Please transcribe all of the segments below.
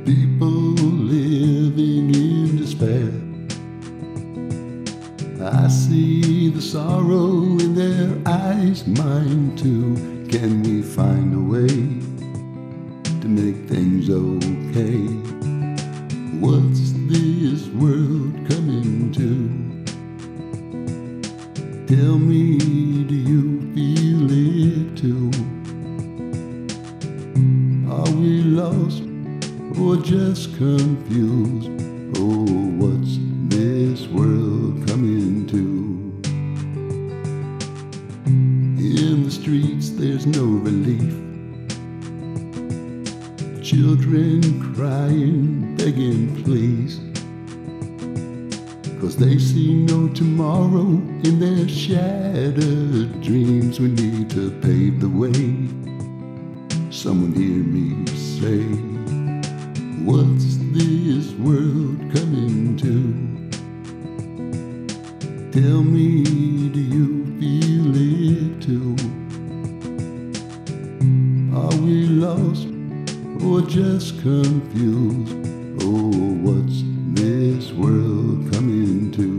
People living in despair. I see the sorrow in their eyes, mine too. Can we find a way to make things okay? What's this world coming to? Tell me, do you feel it too? Are we lost or just confused? Oh, what's this world coming to? In the streets there's no relief. Children crying, begging please, 'cause they see no tomorrow in their shattered dreams. We need to pave the way. Someone hear me say, what's this world coming to? Tell me, do you feel it too? Are we lost or just confused? Oh, what's this world coming to?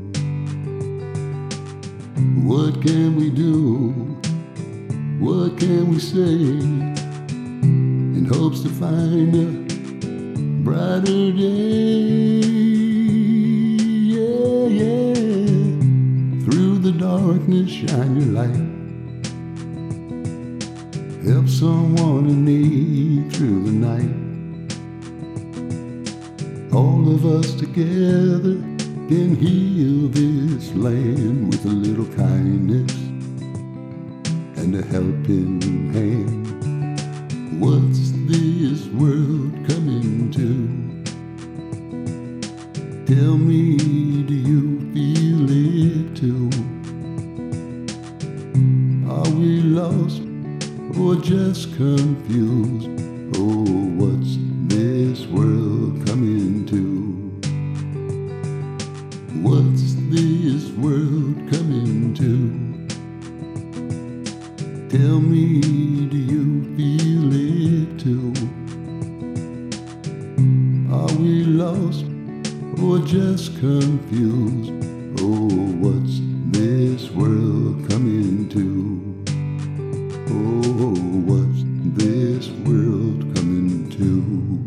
What can we do? What can we say in hopes to find a brighter day? Yeah, yeah. Through the darkness, shine your light. Help someone in need through the night. All of us together can heal this land with a little kindness and a helping hand. What's this world coming to? Tell me, do you feel it too? Are we lost or just confused? Oh, what's this world coming to? What's this world coming to? Tell me, do you feel it too? Are we lost or just confused? Oh, what's this world coming to? Oh, what's this world coming to?